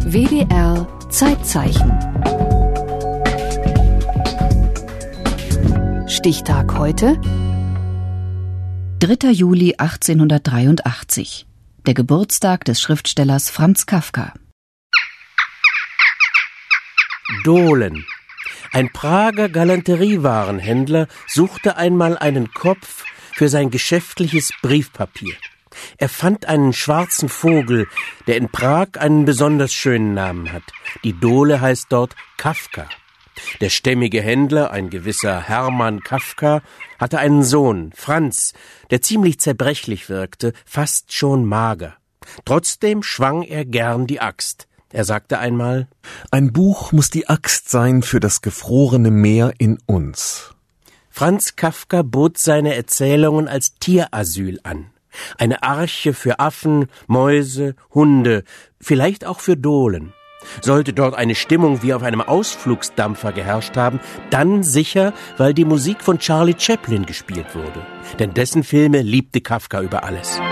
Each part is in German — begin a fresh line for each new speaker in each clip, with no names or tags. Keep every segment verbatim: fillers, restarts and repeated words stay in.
W D R Zeitzeichen. Stichtag heute: dritter Juli achtzehnhundertdreiundachtzig, der Geburtstag des Schriftstellers Franz Kafka.
Dohlen. Ein Prager Galanteriewarenhändler suchte einmal einen Kopf für sein geschäftliches Briefpapier. Er fand einen schwarzen Vogel, der in Prag einen besonders schönen Namen hat. Die Dohle heißt dort Kafka. Der stämmige Händler, ein gewisser Hermann Kafka, hatte einen Sohn, Franz, der ziemlich zerbrechlich wirkte, fast schon mager. Trotzdem schwang er gern die Axt. Er sagte einmal:
Ein Buch muss die Axt sein für das gefrorene Meer in uns.
Franz Kafka bot seine Erzählungen als Tierasyl an. Eine Arche für Affen, Mäuse, Hunde, vielleicht auch für Dohlen. Sollte dort eine Stimmung wie auf einem Ausflugsdampfer geherrscht haben, dann sicher, weil die Musik von Charlie Chaplin gespielt wurde. Denn dessen Filme liebte Kafka über alles.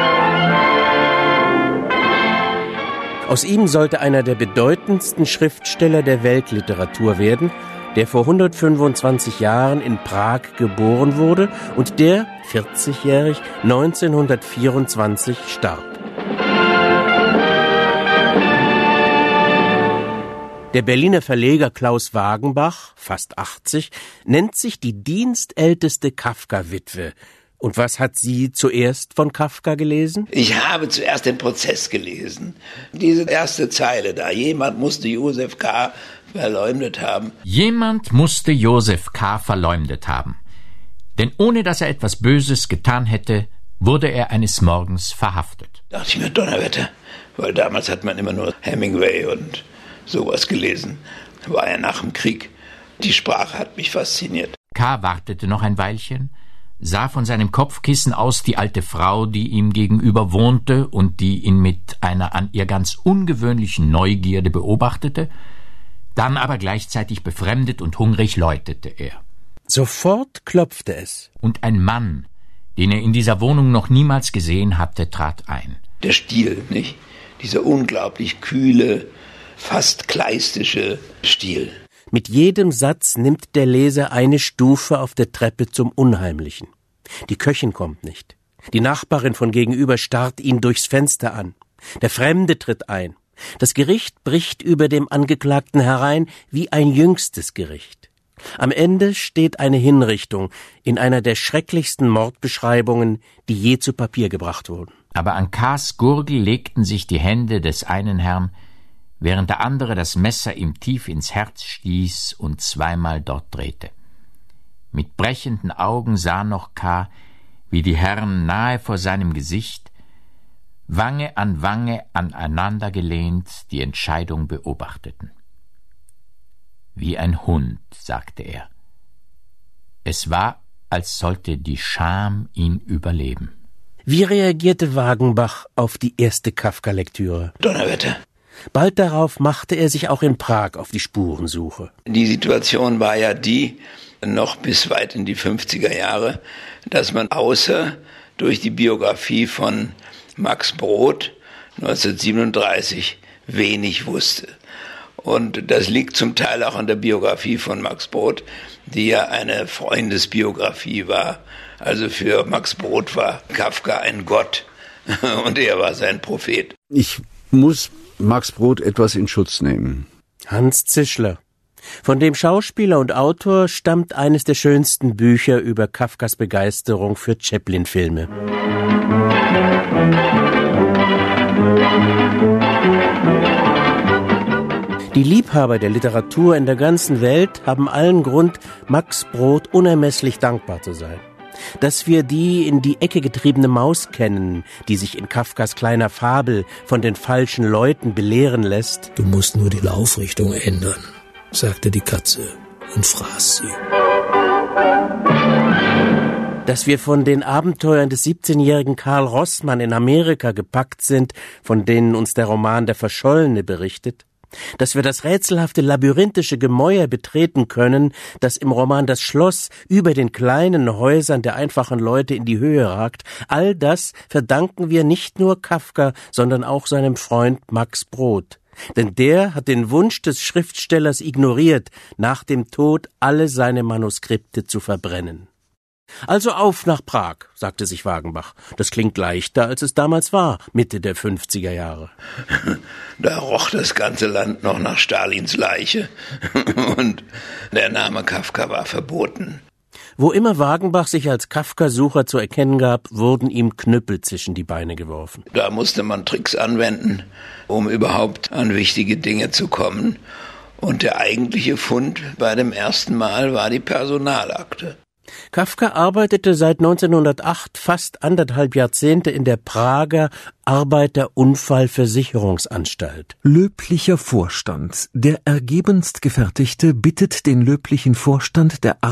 Aus ihm sollte einer der bedeutendsten Schriftsteller der Weltliteratur werden, der vor hundertfünfundzwanzig Jahren in Prag geboren wurde und der, vierzigjährig, neunzehnhundertvierundzwanzig starb. Der Berliner Verleger Klaus Wagenbach, fast achtzig, nennt sich die dienstälteste Kafka-Witwe. Und was hat sie zuerst von Kafka gelesen?
Ich habe zuerst den Prozess gelesen. Diese erste Zeile da: Jemand musste Josef K. verleumdet haben.
Jemand musste Josef K. verleumdet haben. Denn ohne dass er etwas Böses getan hätte, wurde er eines Morgens verhaftet.
Da dachte ich mir, Donnerwetter, weil damals hat man immer nur Hemingway und sowas gelesen. War ja nach dem Krieg. Die Sprache hat mich fasziniert.
K. wartete noch ein Weilchen, sah von seinem Kopfkissen aus die alte Frau, die ihm gegenüber wohnte und die ihn mit einer an ihr ganz ungewöhnlichen Neugierde beobachtete. Dann aber gleichzeitig befremdet und hungrig läutete er.
Sofort klopfte es.
Und ein Mann, den er in dieser Wohnung noch niemals gesehen hatte, trat ein.
Der Stil, nicht? Dieser unglaublich kühle, fast kleistische Stil.
Mit jedem Satz nimmt der Leser eine Stufe auf der Treppe zum Unheimlichen. Die Köchin kommt nicht. Die Nachbarin von gegenüber starrt ihn durchs Fenster an. Der Fremde tritt ein. Das Gericht bricht über dem Angeklagten herein wie ein jüngstes Gericht. Am Ende steht eine Hinrichtung in einer der schrecklichsten Mordbeschreibungen, die je zu Papier gebracht wurden.
Aber an K.'s Gurgel legten sich die Hände des einen Herrn, während der andere das Messer ihm tief ins Herz stieß und zweimal dort drehte. Mit brechenden Augen sah noch K., wie die Herren nahe vor seinem Gesicht, Wange an Wange aneinandergelehnt, die Entscheidung beobachteten. Wie ein Hund, sagte er. Es war, als sollte die Scham ihn überleben.
Wie reagierte Wagenbach auf die erste Kafka-Lektüre?
Donnerwetter.
Bald darauf machte er sich auch in Prag auf die Spurensuche.
Die Situation war ja die, noch bis weit in die fünfziger Jahre, dass man außer durch die Biografie von Max Brod neunzehnhundertsiebenunddreißig wenig wusste. Und das liegt zum Teil auch an der Biografie von Max Brod, die ja eine Freundesbiografie war. Also für Max Brod war Kafka ein Gott und er war sein Prophet.
Ich muss Max Brod etwas in Schutz nehmen.
Hans Zischler. Von dem Schauspieler und Autor stammt eines der schönsten Bücher über Kafkas Begeisterung für Chaplin-Filme. Die Liebhaber der Literatur in der ganzen Welt haben allen Grund, Max Brod unermesslich dankbar zu sein. Dass wir die in die Ecke getriebene Maus kennen, die sich in Kafkas kleiner Fabel von den falschen Leuten belehren lässt.
Du musst nur die Laufrichtung ändern, sagte die Katze und fraß sie.
Dass wir von den Abenteuern des siebzehnjährigen Karl Rossmann in Amerika gepackt sind, von denen uns der Roman Der Verschollene berichtet. Dass wir das rätselhafte labyrinthische Gemäuer betreten können, das im Roman Das Schloss über den kleinen Häusern der einfachen Leute in die Höhe ragt, all das verdanken wir nicht nur Kafka, sondern auch seinem Freund Max Brod. Denn der hat den Wunsch des Schriftstellers ignoriert, nach dem Tod alle seine Manuskripte zu verbrennen. Also auf nach Prag, sagte sich Wagenbach. Das klingt leichter, als es damals war, Mitte der fünfziger Jahre.
Da roch das ganze Land noch nach Stalins Leiche und der Name Kafka war verboten.
Wo immer Wagenbach sich als Kafka-Sucher zu erkennen gab, wurden ihm Knüppel zwischen die Beine geworfen.
Da musste man Tricks anwenden, um überhaupt an wichtige Dinge zu kommen. Und der eigentliche Fund bei dem ersten Mal war die Personalakte.
Kafka arbeitete seit neunzehnhundertacht fast anderthalb Jahrzehnte in der Prager Arbeiterunfallversicherungsanstalt.
Löblicher Vorstand. Der ergebenst Gefertigte bittet den löblichen Vorstand der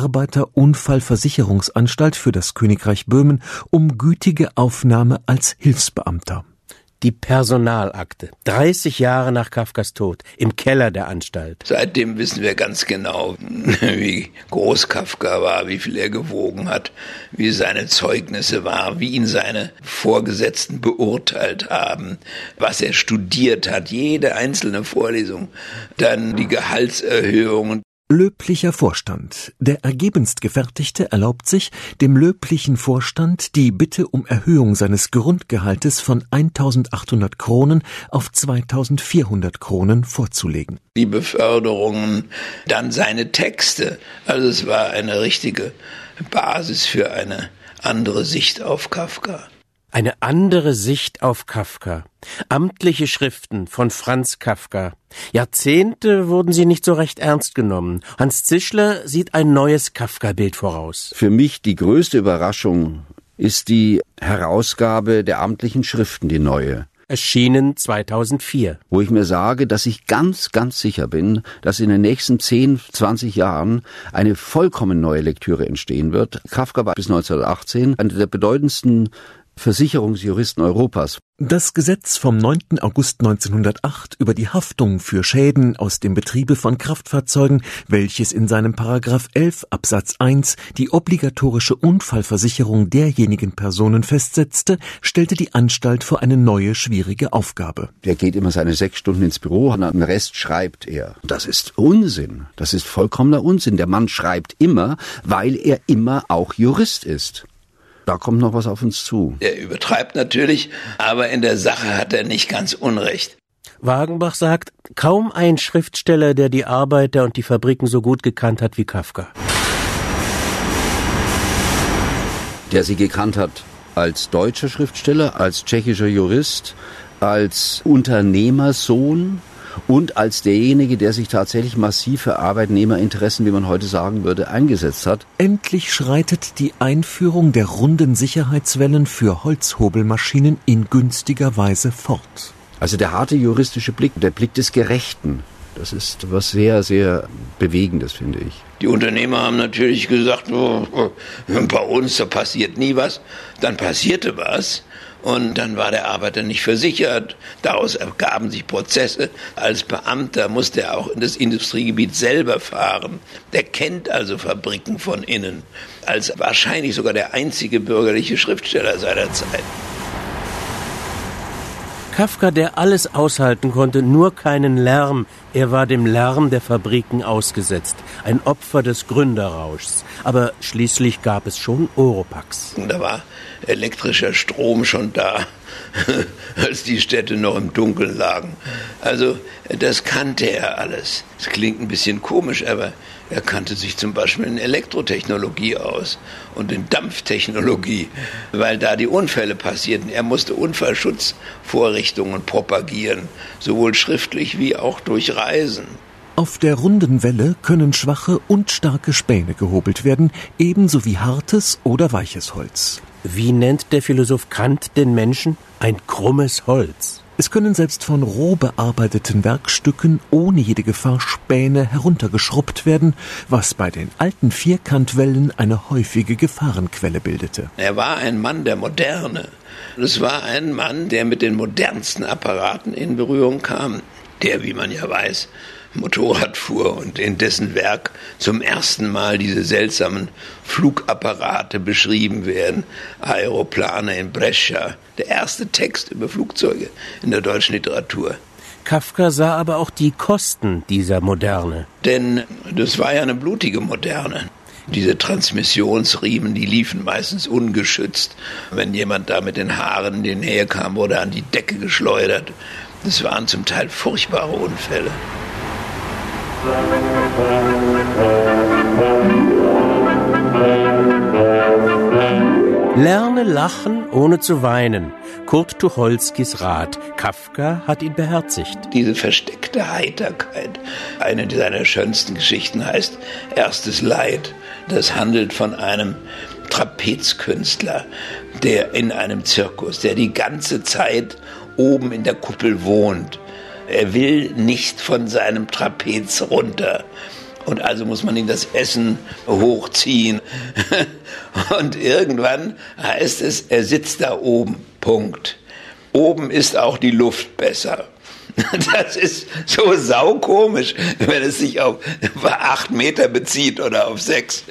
Arbeiterunfallversicherungsanstalt für das Königreich Böhmen um gütige Aufnahme als Hilfsbeamter.
Die Personalakte, dreißig Jahre nach Kafkas Tod, im Keller der Anstalt.
Seitdem wissen wir ganz genau, wie groß Kafka war, wie viel er gewogen hat, wie seine Zeugnisse waren, wie ihn seine Vorgesetzten beurteilt haben, was er studiert hat, jede einzelne Vorlesung, dann die Gehaltserhöhungen.
Löblicher Vorstand. Der ergebenst Gefertigte erlaubt sich, dem löblichen Vorstand die Bitte um Erhöhung seines Grundgehaltes von eintausendachthundert Kronen auf zweitausendvierhundert Kronen vorzulegen.
Die Beförderungen, dann seine Texte. Also es war eine richtige Basis für eine andere Sicht auf Kafka.
Eine andere Sicht auf Kafka. Amtliche Schriften von Franz Kafka. Jahrzehnte wurden sie nicht so recht ernst genommen. Hans Zischler sieht ein neues Kafka-Bild voraus.
Für mich die größte Überraschung ist die Herausgabe der amtlichen Schriften, die neue.
Erschienen zweitausendvier.
Wo ich mir sage, dass ich ganz, ganz sicher bin, dass in den nächsten zehn, zwanzig Jahren eine vollkommen neue Lektüre entstehen wird. Kafka war bis neunzehnhundertachtzehn einer der bedeutendsten Versicherungsjuristen Europas.
Das Gesetz vom neunten August neunzehnhundertacht über die Haftung für Schäden aus dem Betriebe von Kraftfahrzeugen, welches in seinem Paragraph elf Absatz eins die obligatorische Unfallversicherung derjenigen Personen festsetzte, stellte die Anstalt vor eine neue, schwierige Aufgabe.
Der geht immer seine sechs Stunden ins Büro und den Rest schreibt er. Das ist Unsinn. Das ist vollkommener Unsinn. Der Mann schreibt immer, weil er immer auch Jurist ist. Da kommt noch was auf uns zu.
Er übertreibt natürlich, aber in der Sache hat er nicht ganz Unrecht.
Wagenbach sagt, kaum ein Schriftsteller, der die Arbeiter und die Fabriken so gut gekannt hat wie Kafka.
Der sie gekannt hat als deutscher Schriftsteller, als tschechischer Jurist, als Unternehmersohn und als derjenige, der sich tatsächlich massiv für Arbeitnehmerinteressen, wie man heute sagen würde, eingesetzt hat.
Endlich schreitet die Einführung der runden Sicherheitswellen für Holzhobelmaschinen in günstiger Weise fort.
Also der harte juristische Blick, der Blick des Gerechten, das ist was sehr, sehr Bewegendes, finde ich.
Die Unternehmer haben natürlich gesagt, oh, oh, bei uns, da passiert nie was. Dann passierte was. Und dann war der Arbeiter nicht versichert. Daraus ergaben sich Prozesse. Als Beamter musste er auch in das Industriegebiet selber fahren. Der kennt also Fabriken von innen. Als wahrscheinlich sogar der einzige bürgerliche Schriftsteller seiner Zeit.
Kafka, der alles aushalten konnte, nur keinen Lärm. Er war dem Lärm der Fabriken ausgesetzt. Ein Opfer des Gründerrauschs. Aber schließlich gab es schon Oropax.
Da war elektrischer Strom schon da, als die Städte noch im Dunkeln lagen. Also das kannte er alles. Es klingt ein bisschen komisch, aber er kannte sich zum Beispiel in Elektrotechnologie aus und in Dampftechnologie, weil da die Unfälle passierten. Er musste Unfallschutzvorrichtungen propagieren, sowohl schriftlich wie auch durch Reisen.
Auf der runden Welle können schwache und starke Späne gehobelt werden, ebenso wie hartes oder weiches Holz.
Wie nennt der Philosoph Kant den Menschen? Ein krummes Holz.
Es können selbst von roh bearbeiteten Werkstücken ohne jede Gefahr Späne heruntergeschrubbt werden, was bei den alten Vierkantwellen eine häufige Gefahrenquelle bildete.
Er war ein Mann der Moderne. Es war ein Mann, der mit den modernsten Apparaten in Berührung kam. Der, wie man ja weiß, Motorrad fuhr und in dessen Werk zum ersten Mal diese seltsamen Flugapparate beschrieben werden. Aeroplane in Brescia, der erste Text über Flugzeuge in der deutschen Literatur.
Kafka sah aber auch die Kosten dieser Moderne.
Denn das war ja eine blutige Moderne. Diese Transmissionsriemen, die liefen meistens ungeschützt. Wenn jemand da mit den Haaren in die Nähe kam, wurde er an die Decke geschleudert. Das waren zum Teil furchtbare Unfälle.
Lerne lachen, ohne zu weinen. Kurt Tucholskys Rat. Kafka hat ihn beherzigt.
Diese versteckte Heiterkeit. Eine seiner schönsten Geschichten heißt Erstes Leid. Das handelt von einem Trapezkünstler, der in einem Zirkus, der die ganze Zeit oben in der Kuppel wohnt. Er will nicht von seinem Trapez runter. Und also muss man ihm das Essen hochziehen. Und irgendwann heißt es, er sitzt da oben. Punkt. Oben ist auch die Luft besser. Das ist so saukomisch, wenn es sich auf acht Meter bezieht oder auf sechs.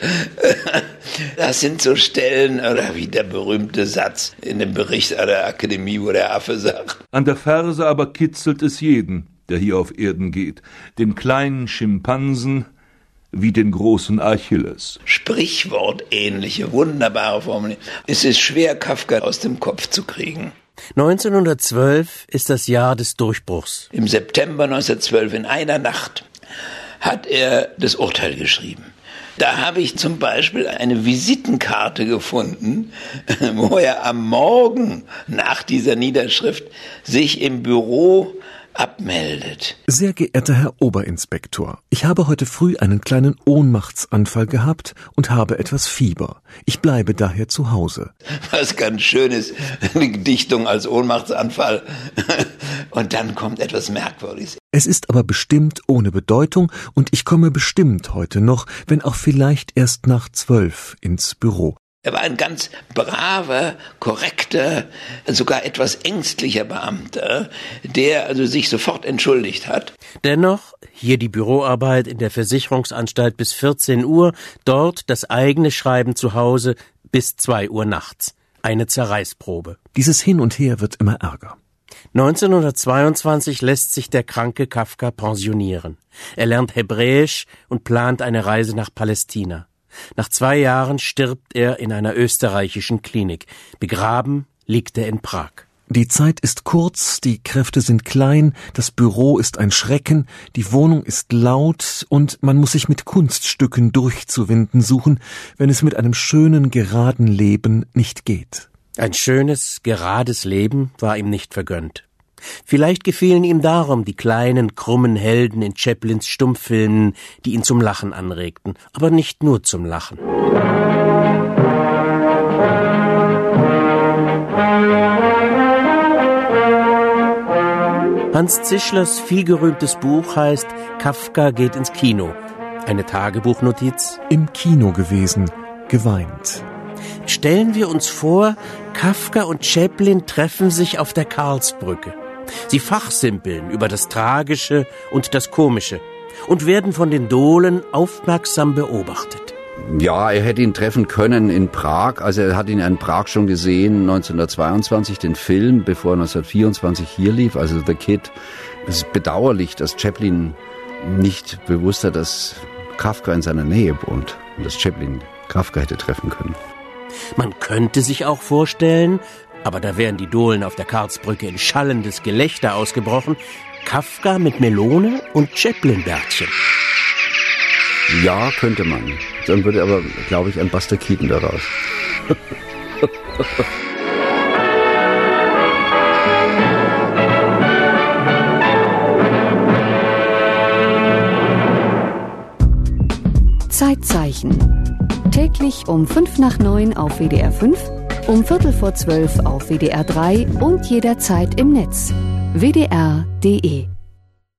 Das sind so Stellen, oder wie der berühmte Satz in dem Bericht an der Akademie, wo der Affe sagt:
An der Ferse aber kitzelt es jeden, der hier auf Erden geht, den kleinen Schimpansen wie den großen Achilles.
Sprichwortähnliche, wunderbare Formulierung. Es ist schwer, Kafka aus dem Kopf zu kriegen.
neunzehnhundertzwölf ist das Jahr des Durchbruchs.
Im September neunzehnhundertzwölf, in einer Nacht, hat er das Urteil geschrieben. Da habe ich zum Beispiel eine Visitenkarte gefunden, wo er am Morgen nach dieser Niederschrift sich im Büro abmeldet.
Sehr geehrter Herr Oberinspektor, ich habe heute früh einen kleinen Ohnmachtsanfall gehabt und habe etwas Fieber. Ich bleibe daher zu Hause.
Was ganz schön ist, eine Dichtung als Ohnmachtsanfall. Und dann kommt etwas Merkwürdiges.
Es ist aber bestimmt ohne Bedeutung und ich komme bestimmt heute noch, wenn auch vielleicht erst nach zwölf, ins Büro.
Er war ein ganz braver, korrekter, sogar etwas ängstlicher Beamter, der also sich sofort entschuldigt hat.
Dennoch, hier die Büroarbeit in der Versicherungsanstalt bis vierzehn Uhr, dort das eigene Schreiben zu Hause bis zwei Uhr nachts. Eine Zerreißprobe.
Dieses Hin und Her wird immer ärger.
neunzehnhundertzweiundzwanzig lässt sich der kranke Kafka pensionieren. Er lernt Hebräisch und plant eine Reise nach Palästina. Nach zwei Jahren stirbt er in einer österreichischen Klinik. Begraben liegt er in Prag.
Die Zeit ist kurz, die Kräfte sind klein, das Büro ist ein Schrecken, die Wohnung ist laut und man muss sich mit Kunststücken durchzuwinden suchen, wenn es mit einem schönen, geraden Leben nicht geht.
Ein schönes, gerades Leben war ihm nicht vergönnt. Vielleicht gefielen ihm darum die kleinen, krummen Helden in Chaplins Stummfilmen, die ihn zum Lachen anregten, aber nicht nur zum Lachen. Hans Zischlers vielgerühmtes Buch heißt Kafka geht ins Kino. Eine Tagebuchnotiz:
Im Kino gewesen, geweint.
Stellen wir uns vor, Kafka und Chaplin treffen sich auf der Karlsbrücke. Sie fachsimpeln über das Tragische und das Komische und werden von den Dohlen aufmerksam beobachtet.
Ja, er hätte ihn treffen können in Prag. Also er hat ihn in Prag schon gesehen, neunzehnhundertzweiundzwanzig, den Film, bevor er neunzehnhundertvierundzwanzig hier lief, also The Kid. Es ist bedauerlich, dass Chaplin nicht bewusst hat, dass Kafka in seiner Nähe wohnt und dass Chaplin Kafka hätte treffen können.
Man könnte sich auch vorstellen, aber da wären die Dohlen auf der Karlsbrücke in schallendes Gelächter ausgebrochen, Kafka mit Melone und Chaplin-Bärtchen.
Ja, könnte man. Dann würde aber, glaube ich, ein Buster Keaton daraus.
Zeitzeichen. Täglich um fünf nach neun auf W D R fünf, um Viertel vor zwölf auf W D R drei und jederzeit im Netz. W D R punkt de